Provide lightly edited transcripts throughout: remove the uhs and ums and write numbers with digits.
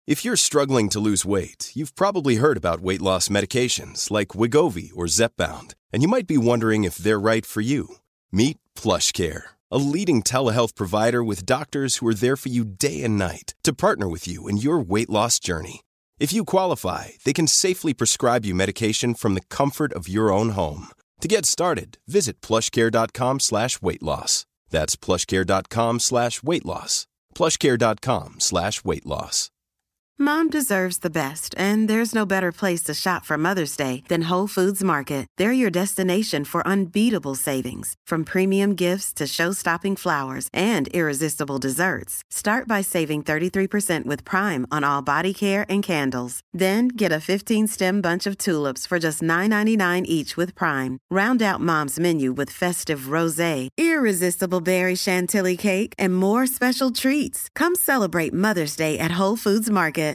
If you're struggling to lose weight, you've probably heard about weight loss medications like Wegovy or Zepbound, and you might be wondering if they're right for you. Meet PlushCare, a leading telehealth provider with doctors who are there for you day and night to partner with you in your weight loss journey. If you qualify, they can safely prescribe you medication from the comfort of your own home. To get started, visit plushcare.com/weightloss. That's plushcare.com/weightloss. plushcare.com/weightloss. Mom deserves the best, and there's no better place to shop for Mother's Day than Whole Foods Market. They're your destination for unbeatable savings, from premium gifts to show-stopping flowers and irresistible desserts. Start by saving 33% with Prime on all body care and candles. Then get a 15-stem bunch of tulips for just $9.99 each with Prime. Round out Mom's menu with festive rosé, irresistible berry chantilly cake, and more special treats. Come celebrate Mother's Day at Whole Foods Market.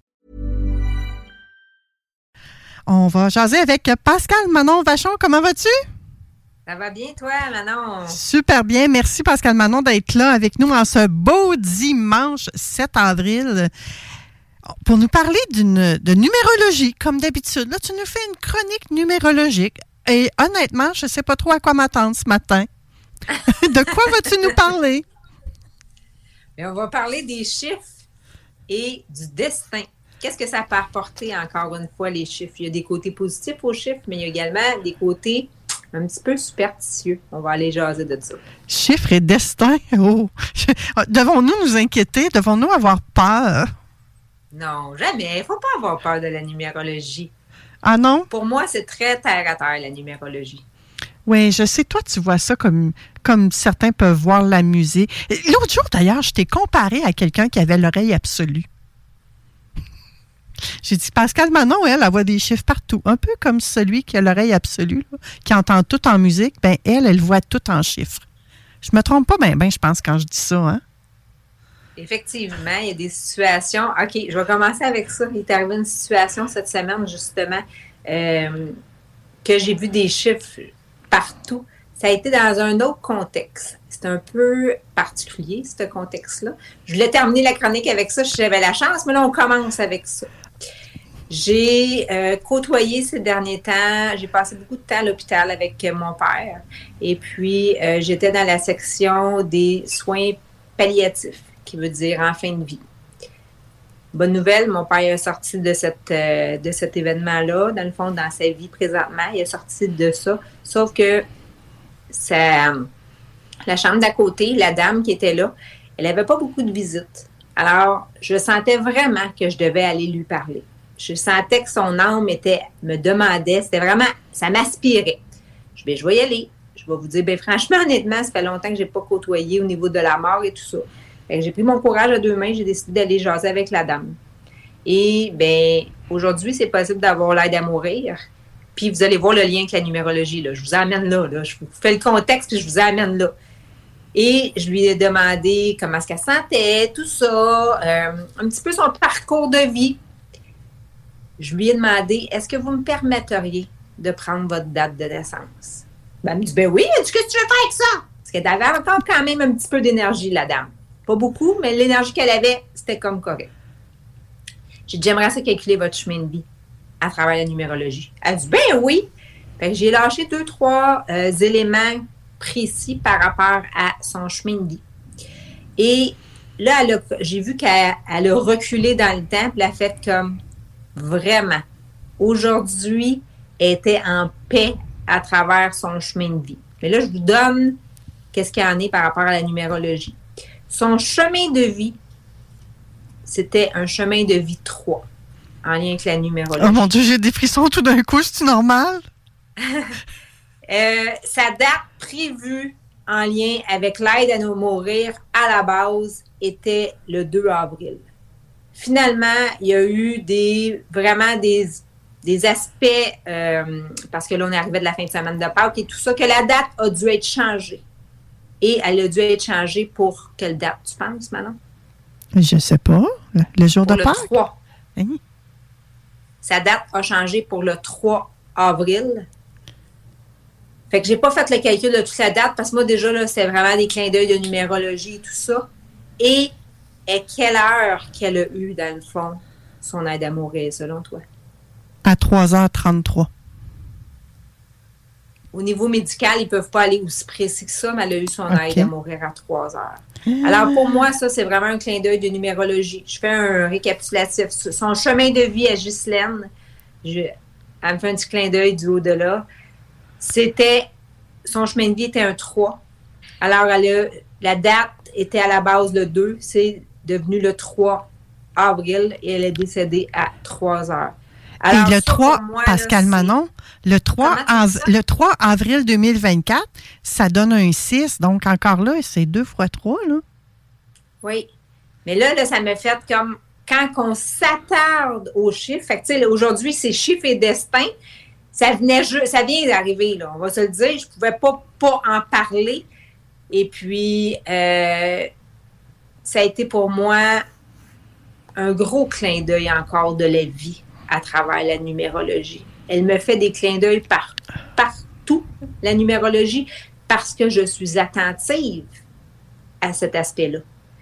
On va jaser avec Pascale Manon Vachon. Comment vas-tu? Ça va bien, toi, Manon? Super bien. Merci, Pascale Manon, d'être là avec nous en ce beau dimanche 7 avril pour nous parler de numérologie, comme d'habitude. Là, tu nous fais une chronique numérologique. Et honnêtement, je ne sais pas trop à quoi m'attendre ce matin. De quoi vas-tu nous parler? Et on va parler des chiffres et du destin. Qu'est-ce que ça peut apporter, encore une fois, les chiffres? Il y a des côtés positifs aux chiffres, mais il y a également des côtés un petit peu superstitieux. On va aller jaser de ça. Chiffres et destin? Oh! Devons-nous nous inquiéter? Devons-nous avoir peur? Non, jamais. Il ne faut pas avoir peur de la numérologie. Ah non? Pour moi, c'est très terre-à-terre, la numérologie. Oui, je sais. Toi, tu vois ça comme certains peuvent voir la musique. L'autre jour, d'ailleurs, je t'ai comparé à quelqu'un qui avait l'oreille absolue. J'ai dit, Pascale Manon, elle voit des chiffres partout. Un peu comme celui qui a l'oreille absolue, là, qui entend tout en musique. Ben elle voit tout en chiffres. Je me trompe pas ben, je pense, quand je dis ça, hein? Effectivement, il y a des situations. OK, je vais commencer avec ça. Il est arrivé une situation cette semaine, justement, que j'ai vu des chiffres partout. Ça a été dans un autre contexte. C'est un peu particulier, ce contexte-là. Je voulais terminer la chronique avec ça, j'avais la chance, mais là, on commence avec ça. J'ai côtoyé ces derniers temps, j'ai passé beaucoup de temps à l'hôpital avec mon père. Et puis, j'étais dans la section des soins palliatifs, qui veut dire en fin de vie. Bonne nouvelle, mon père est sorti de cet événement-là, dans le fond, dans sa vie présentement. Il est sorti de ça. Sauf que la chambre d'à côté, la dame qui était là, elle n'avait pas beaucoup de visites. Alors, je sentais vraiment que je devais aller lui parler. Je sentais que son âme me demandait, c'était vraiment, ça m'aspirait. Je vais y aller. Je vais vous dire, franchement, honnêtement, ça fait longtemps que je n'ai pas côtoyé au niveau de la mort et tout ça. J'ai pris mon courage à deux mains, j'ai décidé d'aller jaser avec la dame. Et aujourd'hui, c'est possible d'avoir l'aide à mourir. Puis vous allez voir le lien avec la numérologie. Là. Je vous amène là. Je vous fais le contexte, puis je vous amène là. Et je lui ai demandé comment est-ce qu'elle sentait, tout ça, un petit peu son parcours de vie. Je lui ai demandé, est-ce que vous me permetteriez de prendre votre date de naissance? Elle me dit, oui, qu'est-ce que tu veux faire avec ça? Parce qu'elle avait encore quand même un petit peu d'énergie, la dame. Pas beaucoup, mais l'énergie qu'elle avait, c'était comme correct. J'ai dit, j'aimerais ça calculer votre chemin de vie à travers la numérologie. Elle dit, oui. Fait que j'ai lâché 2-3 éléments précis par rapport à son chemin de vie. Et là, j'ai vu qu'elle a reculé dans le temps, puis elle a fait comme vraiment. Aujourd'hui, elle était en paix à travers son chemin de vie. Mais là, je vous donne qu'est-ce qu'il y en est par rapport à la numérologie. Son chemin de vie, c'était un chemin de vie 3, en lien avec la numérologie. Oh mon Dieu, j'ai des frissons tout d'un coup, c'est-tu normal? Sa date prévue en lien avec l'aide à nous mourir à la base était le 2 avril. Finalement, il y a eu vraiment des aspects, parce que là, on est arrivé de la fin de semaine de Pâques et tout ça, que la date a dû être changée. Et elle a dû être changée pour quelle date, tu penses, Manon? Je ne sais pas. Le jour pour de Pâques? Le 3. Hein? Sa date a changé pour le 3 avril. Fait que j'ai pas fait le calcul de toute la date parce que moi, déjà, là, c'est vraiment des clins d'œil de numérologie et tout ça. Et à quelle heure qu'elle a eu, dans le fond, son aide à mourir, selon toi? À 3h33. Au niveau médical, ils ne peuvent pas aller aussi précis que ça, mais elle a eu son aide à mourir à 3 heures. Alors, pour moi, ça, c'est vraiment un clin d'œil de numérologie. Je fais un récapitulatif. Son chemin de vie à Ghislaine, elle me fait un petit clin d'œil du au-delà. Son chemin de vie était un 3. Alors, la date était à la base le 2. C'est devenu le 3 avril et elle est décédée à 3 heures. Alors, et le 3, moi, Pascal Manon, le 3 avril 2024, ça donne un 6. Donc, encore là, c'est 2 fois 3, là. Oui. Mais là, ça me fait comme quand on s'attarde aux chiffres. Fait que, tu sais, aujourd'hui, c'est chiffres et destin. Ça vient d'arriver, là. On va se le dire. Je ne pouvais pas en parler. Et puis, ça a été pour moi un gros clin d'œil encore de la vie à travers la numérologie. Elle me fait des clins d'œil partout, la numérologie, parce que je suis attentive à cet aspect-là.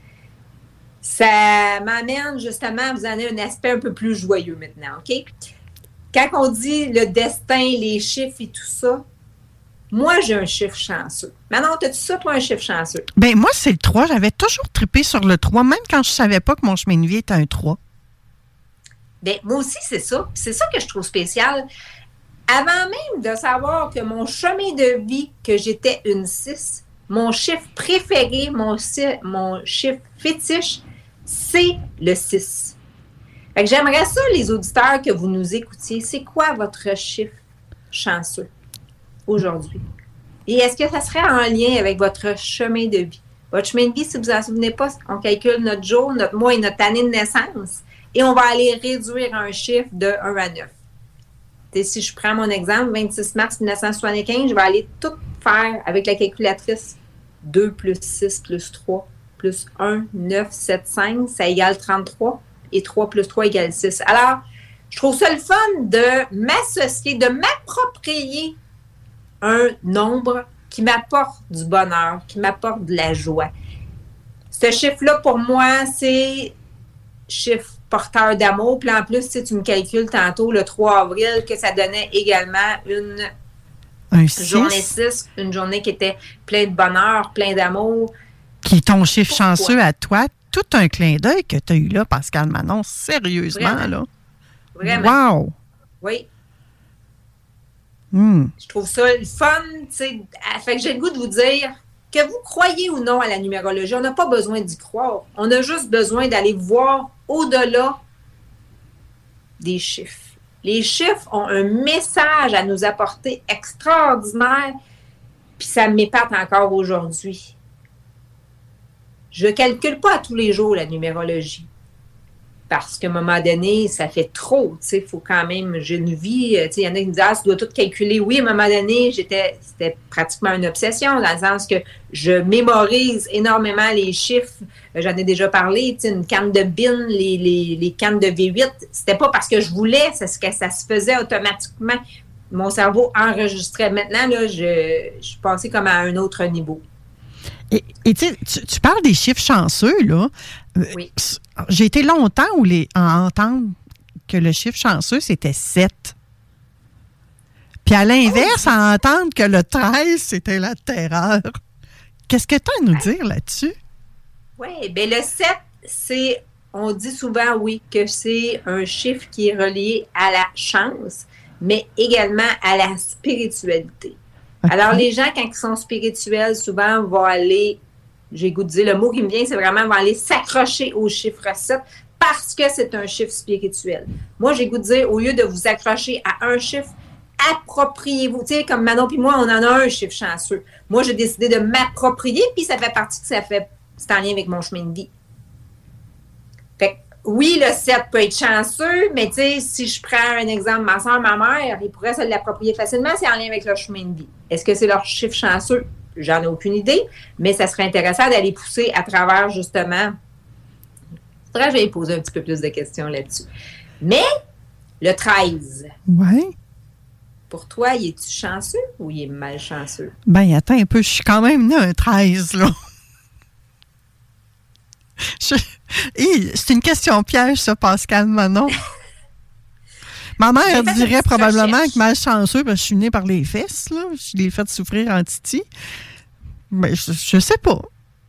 Ça m'amène justement à vous donner un aspect un peu plus joyeux maintenant, OK? Quand on dit le destin, les chiffres et tout ça, moi, j'ai un chiffre chanceux. Manon, as-tu ça, toi, un chiffre chanceux? Bien, moi, c'est le 3. J'avais toujours trippé sur le 3, même quand je ne savais pas que mon chemin de vie était un 3. Bien, moi aussi, c'est ça. C'est ça que je trouve spécial. Avant même de savoir que mon chemin de vie, que j'étais une 6, mon chiffre préféré, mon chiffre fétiche, c'est le 6. Fait que j'aimerais ça, les auditeurs, que vous nous écoutiez. C'est quoi votre chiffre chanceux aujourd'hui? Et est-ce que ça serait en lien avec votre chemin de vie? Votre chemin de vie, si vous ne vous en souvenez pas, on calcule notre jour, notre mois et notre année de naissance. Et on va aller réduire un chiffre de 1 à 9. T'sais, si je prends mon exemple, 26 mars 1975, je vais aller tout faire avec la calculatrice. 2 plus 6 plus 3 plus 1, 9, 7, 5, ça égale 33. Et 3 plus 3 égale 6. Alors, je trouve ça le fun de m'associer, de m'approprier un nombre qui m'apporte du bonheur, qui m'apporte de la joie. Ce chiffre-là, pour moi, c'est chiffre porteur d'amour. Puis en plus, si tu me calcules tantôt le 3 avril, que ça donnait également une journée 6, une journée qui était pleine de bonheur, plein d'amour. Qui est ton chiffre chanceux à toi. Tout un clin d'œil que tu as eu là, Pascal Manon. Sérieusement, vraiment, là. Vraiment. Wow! Oui. Mm. Je trouve ça le fun, tu sais. Fait que j'ai le goût de vous dire que vous croyez ou non à la numérologie, on n'a pas besoin d'y croire. On a juste besoin d'aller voir au-delà des chiffres. Les chiffres ont un message à nous apporter extraordinaire, puis ça m'épate encore aujourd'hui. Je ne calcule pas à tous les jours la numérologie. Parce qu'à un moment donné, ça fait trop. Il faut quand même, j'ai une vie. Il y en a qui me disent, tu dois tout calculer. Oui, à un moment donné, c'était pratiquement une obsession, dans le sens que je mémorise énormément les chiffres. J'en ai déjà parlé. Une canne de bin, les cannes de V8, c'était pas parce que je voulais, c'est ce que ça se faisait automatiquement. Mon cerveau enregistrait. Maintenant, là, je suis passée comme à un autre niveau. Et tu parles des chiffres chanceux, là. Oui. J'ai été longtemps à entendre que le chiffre chanceux, c'était 7. Puis à l'inverse, à entendre que le 13, c'était la terreur. Qu'est-ce que tu as à nous dire là-dessus? Oui, bien le 7, on dit souvent, oui, que c'est un chiffre qui est relié à la chance, mais également à la spiritualité. Okay. Alors, les gens, quand ils sont spirituels, souvent vont aller, j'ai le goût de dire, le mot qui me vient, c'est vraiment vont aller s'accrocher au chiffre 7 parce que c'est un chiffre spirituel. Moi, j'ai le goût de dire, au lieu de vous accrocher à un chiffre, appropriez-vous. Tu sais, comme Manon puis moi, on en a un chiffre chanceux. Moi, j'ai décidé de m'approprier, puis ça fait partie c'est en lien avec mon chemin de vie. Fait que, oui, le 7 peut être chanceux, mais tu sais, si je prends un exemple, ma soeur, ma mère, ils pourraient se l'approprier facilement, c'est en lien avec leur chemin de vie. Est-ce que c'est leur chiffre chanceux? J'en ai aucune idée, mais ça serait intéressant d'aller pousser à travers, justement. Il faudrait que j'aille poser un petit peu plus de questions là-dessus. Mais, le 13. Oui. Pour toi, il est-tu chanceux ou il est malchanceux? Ben, attends un peu, je suis quand même né un 13, là. Hey, c'est une question piège, ça, Pascal Manon. Ma mère dirait probablement que malchanceux, parce que je suis née par les fesses, là. Je l'ai fait souffrir en titi. Mais je sais pas.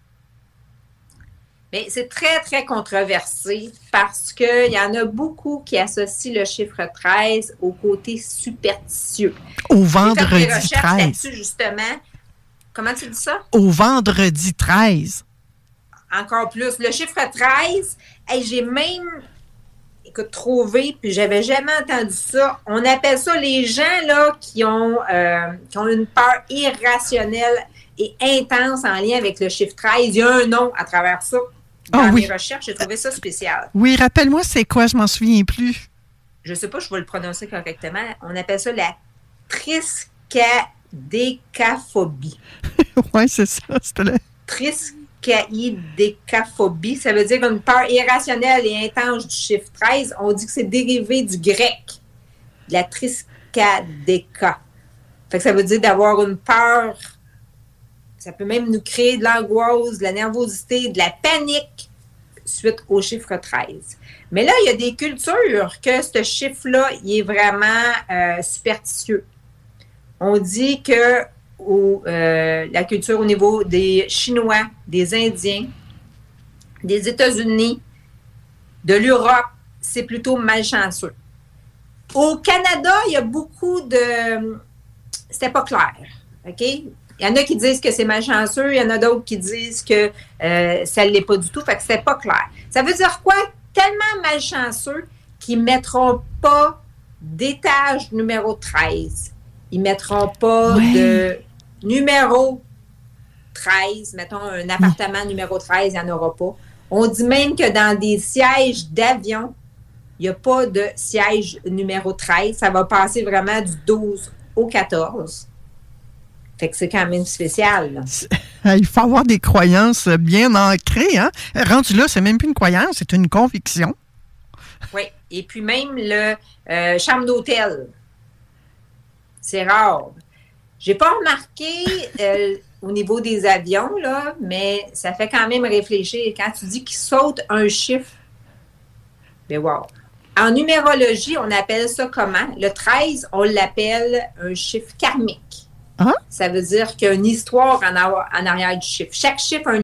Mais c'est très, très controversé parce qu'il y en a beaucoup qui associent le chiffre 13 au côté superstitieux. Au vendredi J'ai fait des recherches 13. là-dessus, justement. Comment tu dis ça? Au vendredi 13. Encore plus. Le chiffre 13, hey, j'ai même trouvé, puis j'avais jamais entendu ça. On appelle ça les gens là, qui ont une peur irrationnelle et intense en lien avec le chiffre 13. Il y a un nom à travers ça. Dans mes recherches, j'ai trouvé ça spécial. Oui, rappelle-moi c'est quoi, je m'en souviens plus. Je sais pas, je vais le prononcer correctement. On appelle ça la triskaïdécaphobie. Oui, c'est ça. C'était là. Triskaïdécaphobie, ça veut dire une peur irrationnelle et intense du chiffre 13. On dit que c'est dérivé du grec, de la triskadéka. Fait que ça veut dire d'avoir une peur. Ça peut même nous créer de l'angoisse, de la nervosité, de la panique suite au chiffre 13. Mais là, il y a des cultures que ce chiffre-là, il est vraiment superstitieux. On dit que la culture au niveau des Chinois, des Indiens, des États-Unis, de l'Europe, c'est plutôt malchanceux. Au Canada, il y a beaucoup de... C'était pas clair, OK? Il y en a qui disent que c'est malchanceux, il y en a d'autres qui disent que ça ne l'est pas du tout, fait que c'est pas clair. Ça veut dire quoi? Tellement malchanceux qu'ils ne mettront pas d'étage numéro 13. Ils ne mettront pas de numéro 13. Mettons un appartement numéro 13, il n'y en aura pas. On dit même que dans des sièges d'avion, il n'y a pas de siège numéro 13. Ça va passer vraiment du 12 au 14. Fait que c'est quand même spécial, là. Il faut avoir des croyances bien ancrées, hein? Rendu là, c'est même plus une croyance, c'est une conviction. Oui. Et puis même le chambre d'hôtel. C'est rare. J'ai pas remarqué au niveau des avions, là, mais ça fait quand même réfléchir. Quand tu dis qu'il saute un chiffre, ben wow. En numérologie, on appelle ça comment? Le 13, on l'appelle un chiffre karmique. Hein? Ça veut dire qu'il y a une histoire en arrière du chiffre. Chaque chiffre a une...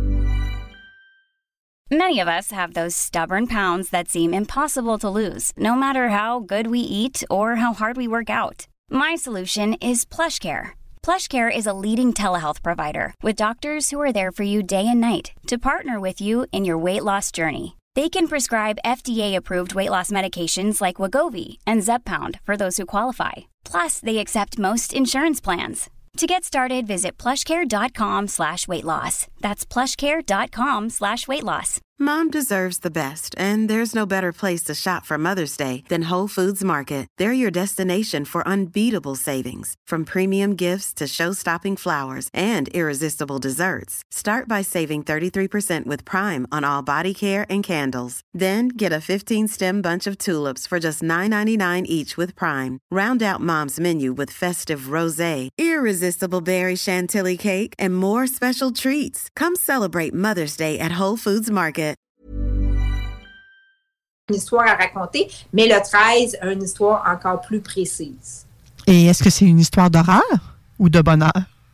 Many of us have those stubborn pounds that seem impossible to lose, no matter how good we eat or how hard we work out. My solution is PlushCare. PlushCare is a leading telehealth provider with doctors who are there for you day and night to partner with you in your weight loss journey. They can prescribe FDA-approved weight loss medications like Wegovy and Zepbound for those who qualify. Plus, they accept most insurance plans. To get started, visit plushcare.com/weightloss. That's plushcare.com/weightloss. Mom deserves the best, and there's no better place to shop for Mother's Day than Whole Foods Market. They're your destination for unbeatable savings, from premium gifts to show-stopping flowers and irresistible desserts. Start by saving 33% with Prime on all body care and candles. Then get a 15-stem bunch of tulips for just $9.99 each with Prime. Round out Mom's menu with festive rosé, irresistible berry chantilly cake, and more special treats. Come celebrate Mother's Day at Whole Foods Market. Une histoire à raconter, mais le 13 a une histoire encore plus précise. Et est-ce que c'est une histoire d'horreur ou de bonheur?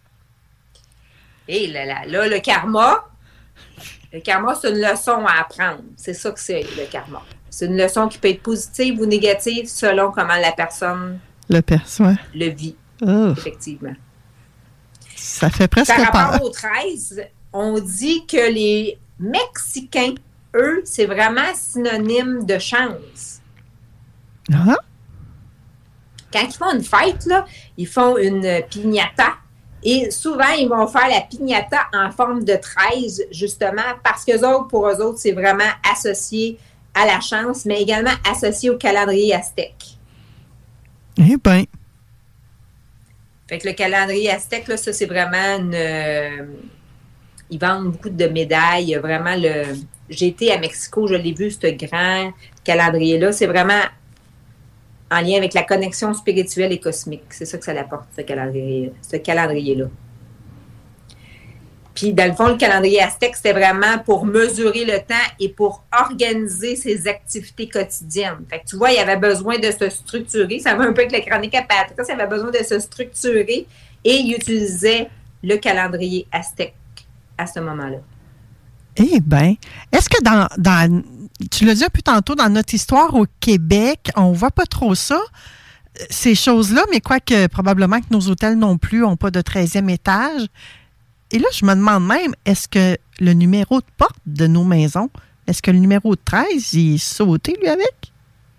Et là, le karma, c'est une leçon à apprendre. C'est ça que c'est, le karma. C'est une leçon qui peut être positive ou négative selon comment la personne le vit, effectivement. Ça fait presque peur. Par rapport au 13, on dit que les Mexicains, eux, c'est vraiment synonyme de chance. Ah. Quand ils font une fête, là, ils font une piñata. Et souvent, ils vont faire la piñata en forme de 13, justement, parce que pour eux autres, c'est vraiment associé à la chance, mais également associé au calendrier aztèque. Eh bien. Fait que le calendrier aztèque, là, ça, c'est vraiment ils vendent beaucoup de médailles. Il y a vraiment J'ai été à Mexico, je l'ai vu, ce grand calendrier-là. C'est vraiment en lien avec la connexion spirituelle et cosmique. C'est ça que ça l'apporte, ce calendrier-là. Puis, dans le fond, le calendrier aztèque, c'était vraiment pour mesurer le temps et pour organiser ses activités quotidiennes. Fait que tu vois, il avait besoin de se structurer. Ça va un peu avec la chronique à Patrice. Il avait besoin de se structurer et il utilisait le calendrier aztèque à ce moment-là. Eh bien, est-ce que dans tu l'as dit un peu tantôt, dans notre histoire au Québec, on ne voit pas trop ça, ces choses-là, mais quoique probablement que nos hôtels non plus n'ont pas de 13e étage. Et là, je me demande même, est-ce que le numéro de porte de nos maisons, est-ce que le numéro de 13, il est sauté, lui, avec?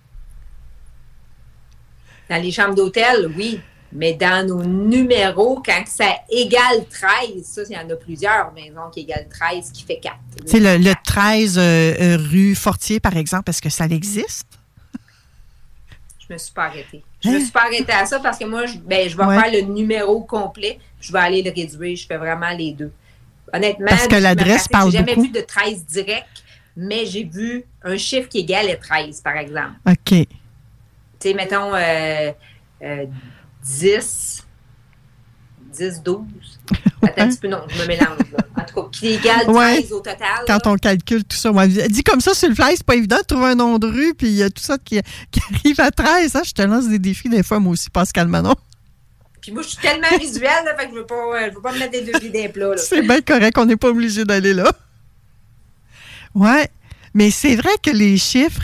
Dans les chambres d'hôtel, oui. Mais dans nos numéros, quand ça égale 13, ça, il y en a plusieurs maisons qui égalent 13, qui fait 4. C'est le 13 rue Fortier, par exemple, est-ce que ça existe? Je me suis pas arrêtée. Je me suis pas arrêtée à ça parce que moi, je vais faire le numéro complet. Je vais aller le réduire. Je fais vraiment les deux. Honnêtement, parce que l'adresse parle beaucoup. J'ai jamais vu de 13 direct, mais j'ai vu un chiffre qui égale à 13, par exemple. OK. Tu sais, mettons 10, 12. Attends un petit peu, non, je me mélange. Là. En tout cas, qui égale 13 au total. Quand on calcule tout ça. Moi, dit comme ça sur le fly, c'est pas évident de trouver un nom de rue, puis il y a tout ça qui arrive à 13. Hein? Je te lance des défis des fois, moi aussi, Pascal Manon. Puis moi, je suis tellement visuelle, là, fait que je veux pas me mettre des deux pieds d'un plat. Là. C'est bien correct, on n'est pas obligé d'aller là. Ouais, mais c'est vrai que les chiffres...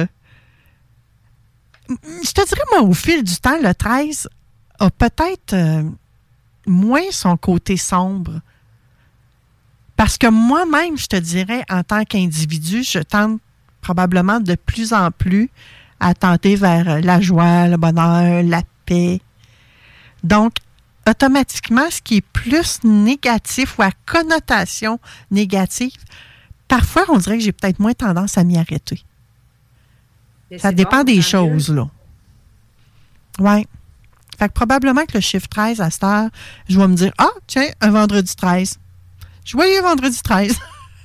je te dirais, moi, au fil du temps, le 13 a peut-être moins son côté sombre. Parce que moi-même, je te dirais, en tant qu'individu, je tente probablement de plus en plus à tenter vers la joie, le bonheur, la paix. Donc, automatiquement, ce qui est plus négatif ou à connotation négative, parfois, on dirait que j'ai peut-être moins tendance à m'y arrêter. Ça dépend des choses, là. Oui. Fait que probablement que le chiffre 13, à cette heure, je vais me dire, ah, tiens, un vendredi 13. Joyeux vendredi 13.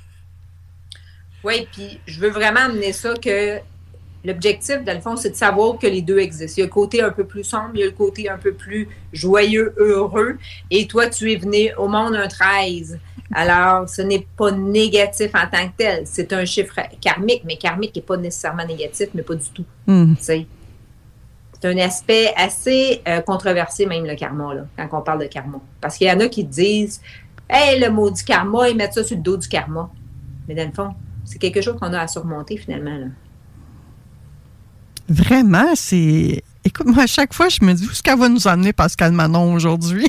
Oui, puis je veux vraiment amener ça que l'objectif, dans le fond, c'est de savoir que les deux existent. Il y a le côté un peu plus sombre, il y a le côté un peu plus joyeux, heureux. Et toi, tu es venu au monde un 13. Alors, ce n'est pas négatif en tant que tel. C'est un chiffre karmique, mais karmique n'est pas nécessairement négatif, mais pas du tout. C'est un aspect assez controversé, même le karma, là, quand on parle de karma. Parce qu'il y en a qui disent « Hey, le maudit karma, ils mettent ça sur le dos du karma. » Mais dans le fond, c'est quelque chose qu'on a à surmonter, finalement, là. Vraiment, c'est... Écoute, moi, à chaque fois, je me dis où est-ce qu'elle va nous emmener Pascal Manon aujourd'hui?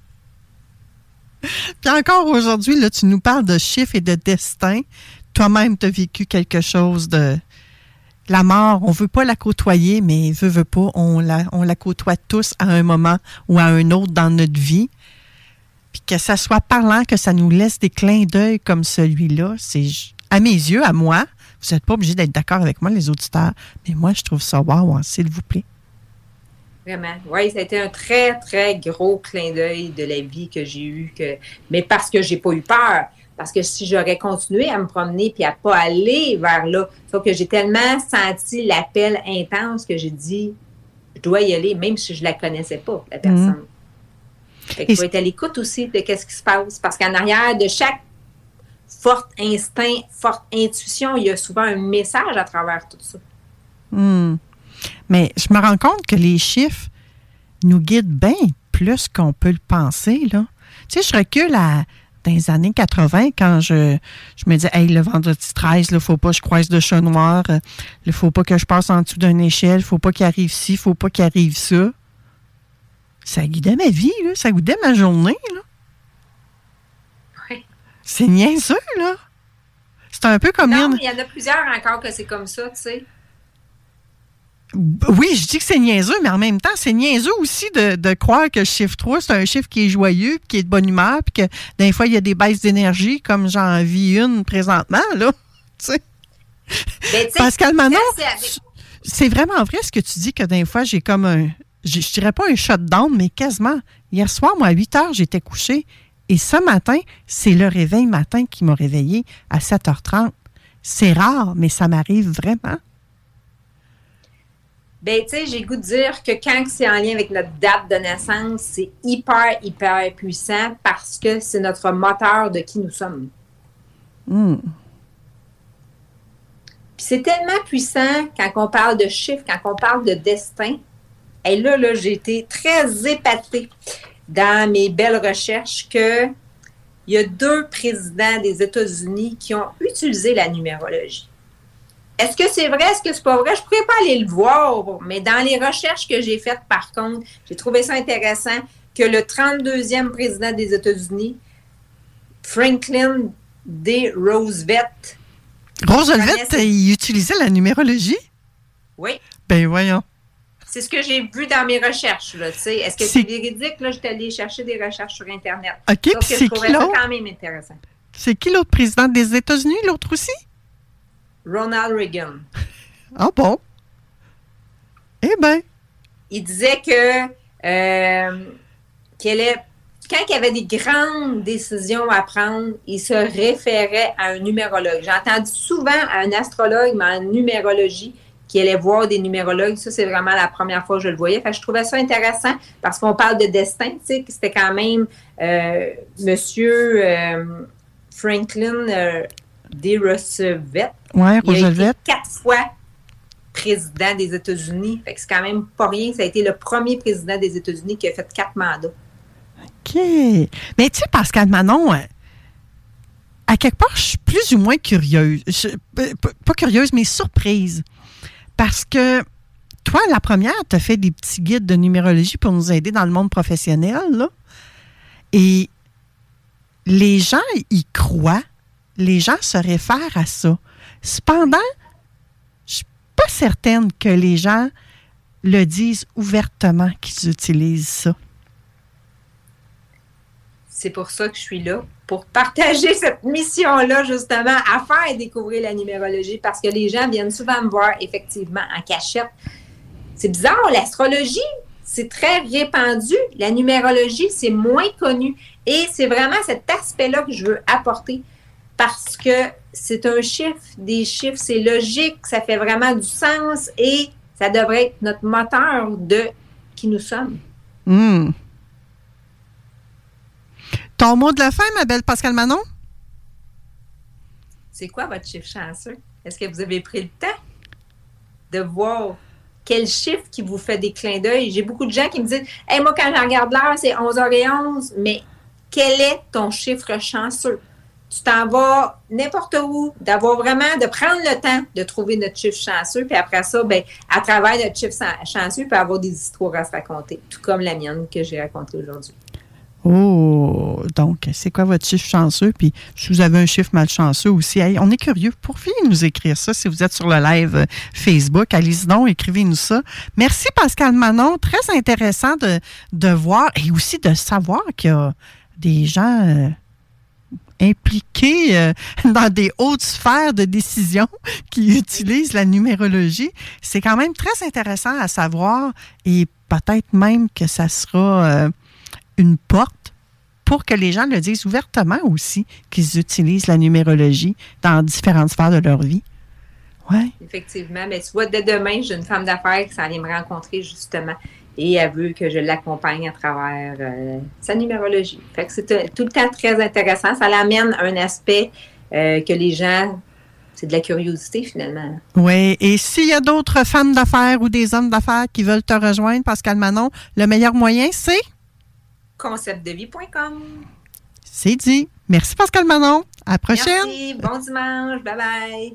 Puis encore aujourd'hui, là, tu nous parles de chiffres et de destin. Toi-même, tu as vécu quelque chose de... La mort, on ne veut pas la côtoyer, mais veut pas, on la côtoie tous à un moment ou à un autre dans notre vie. Puis que ça soit parlant, que ça nous laisse des clins d'œil comme celui-là, c'est, à mes yeux, à moi, vous n'êtes pas obligés d'être d'accord avec moi, les auditeurs, mais moi, je trouve ça wow, hein, s'il vous plaît. Vraiment. Oui, ça a été un très, très gros clin d'œil de la vie que j'ai eu, mais parce que j'ai pas eu peur. Parce que si j'aurais continué à me promener puis à pas aller vers là, sauf que j'ai tellement senti l'appel intense que j'ai dit, je dois y aller, même si je la connaissais pas, la personne. Fait que je dois être à l'écoute aussi de qu'est-ce qui se passe. Parce qu'en arrière de chaque fort instinct, forte intuition, il y a souvent un message à travers tout ça. Mais je me rends compte que les chiffres nous guident bien plus qu'on peut le penser, là. Tu sais, je recule dans les années 80, quand je me disais, hey, le vendredi 13, il ne faut pas que je croise de chat noir, il ne faut pas que je passe en dessous d'une échelle, il ne faut pas qu'il arrive ci, il ne faut pas qu'il arrive ça. Ça guidait ma vie, là. Ça guidait ma journée, là. Oui. C'est niaiseux, là. C'est un peu comme... Non, mais il y en a plusieurs encore que c'est comme ça, tu sais. Oui, je dis que c'est niaiseux, mais en même temps, c'est niaiseux aussi de croire que le chiffre 3, c'est un chiffre qui est joyeux, qui est de bonne humeur, puis que des fois, il y a des baisses d'énergie, comme j'en vis une présentement, là. Tu sais. Ben, Pascal Manon, c'est vraiment vrai ce que tu dis, que des fois, j'ai comme un... Je dirais pas un shutdown, mais quasiment. Hier soir, moi, à 8 heures, j'étais couchée. Et ce matin, c'est le réveil matin qui m'a réveillée à 7h30. C'est rare, mais ça m'arrive vraiment. Ben, tu sais, j'ai le goût de dire que quand c'est en lien avec notre date de naissance, c'est hyper, hyper puissant parce que c'est notre moteur de qui nous sommes. Mm. Puis c'est tellement puissant quand on parle de chiffres, quand on parle de destin. Et là, j'ai été très épatée dans mes belles recherches qu'il y a 2 présidents des États-Unis qui ont utilisé la numérologie. Est-ce que c'est vrai? Est-ce que c'est pas vrai? Je ne pourrais pas aller le voir, mais dans les recherches que j'ai faites, par contre, j'ai trouvé ça intéressant que le 32e président des États-Unis, Franklin D. Roosevelt. Roosevelt, il utilisait la numérologie? Oui. Ben voyons. C'est ce que j'ai vu dans mes recherches. Là, est-ce que c'est véridique? Là, je suis allée chercher des recherches sur Internet. OK, puis c'est qui l'autre? Ça quand même intéressant. C'est qui l'autre président des États-Unis, l'autre aussi? Ronald Reagan. Ah bon? Eh bien. Il disait que quand il y avait des grandes décisions à prendre, il se référait à un numérologue. J'ai entendu souvent un astrologue, mais en numérologie, qui allait voir des numérologues. Ça, c'est vraiment la première fois que je le voyais. Fait que je trouvais ça intéressant parce qu'on parle de destin. Tu sais, que c'était quand même Monsieur Franklin D. Roosevelt. Oui, Roosevelt. Il a été 4 fois président des États-Unis. Fait que c'est quand même pas rien. Ça a été le premier président des États-Unis qui a fait 4 mandats. OK. Mais tu sais, Pascal Manon, à quelque part, je suis plus ou moins curieuse. Pas curieuse, mais surprise. Parce que toi, la première, tu as fait des petits guides de numérologie pour nous aider dans le monde professionnel, là. Et les gens y croient. Les gens se réfèrent à ça. Cependant, je ne suis pas certaine que les gens le disent ouvertement qu'ils utilisent ça. C'est pour ça que je suis là, pour partager cette mission-là, justement, à faire découvrir la numérologie, parce que les gens viennent souvent me voir, effectivement, en cachette. C'est bizarre, l'astrologie, c'est très répandu. La numérologie, c'est moins connu. Et c'est vraiment cet aspect-là que je veux apporter, parce que c'est un chiffre, des chiffres, c'est logique, ça fait vraiment du sens et ça devrait être notre moteur de qui nous sommes. Mmh. Ton mot de la fin, ma belle Pascal Manon? C'est quoi votre chiffre chanceux? Est-ce que vous avez pris le temps de voir quel chiffre qui vous fait des clins d'œil? J'ai beaucoup de gens qui me disent « Hey, moi, quand je regarde l'heure, c'est 11h11. » Mais quel est ton chiffre chanceux? Tu t'en vas n'importe où, de prendre le temps de trouver notre chiffre chanceux, puis après ça, ben, à travers notre chiffre chanceux, il peut y avoir des histoires à se raconter, tout comme la mienne que j'ai racontée aujourd'hui. Oh, donc, c'est quoi votre chiffre chanceux? Puis, si vous avez un chiffre malchanceux aussi, hey, on est curieux. Pourriez nous écrire ça si vous êtes sur le live Facebook. Allez-y donc, écrivez-nous ça. Merci, Pascal Manon. Très intéressant de voir et aussi de savoir qu'il y a des gens impliqués dans des hautes sphères de décision qui utilisent la numérologie. C'est quand même très intéressant à savoir et peut-être même que ça sera une porte pour que les gens le disent ouvertement aussi qu'ils utilisent la numérologie dans différentes sphères de leur vie. Ouais. Effectivement. Mais tu vois, dès demain, j'ai une femme d'affaires qui s'en vient me rencontrer justement et elle veut que je l'accompagne à travers sa numérologie. Fait que c'est tout le temps très intéressant. Ça l'amène à un aspect que les gens... C'est de la curiosité, finalement. Oui. Et s'il y a d'autres femmes d'affaires ou des hommes d'affaires qui veulent te rejoindre, Pascal Manon, le meilleur moyen, c'est? conceptdevie.com. C'est dit. Merci, Pascal Manon. À la prochaine. Merci. Bon dimanche. Bye-bye.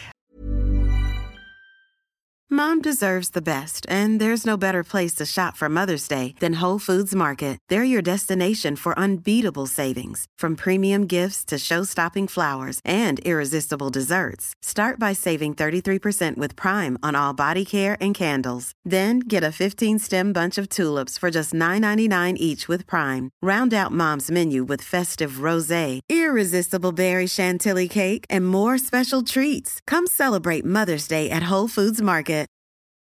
Mom deserves the best, and there's no better place to shop for Mother's Day than Whole Foods Market. They're your destination for unbeatable savings, from premium gifts to show-stopping flowers and irresistible desserts. Start by saving 33% with Prime on all body care and candles. Then get a 15-stem bunch of tulips for just $9.99 each with Prime. Round out Mom's menu with festive rosé, irresistible berry chantilly cake, and more special treats. Come celebrate Mother's Day at Whole Foods Market.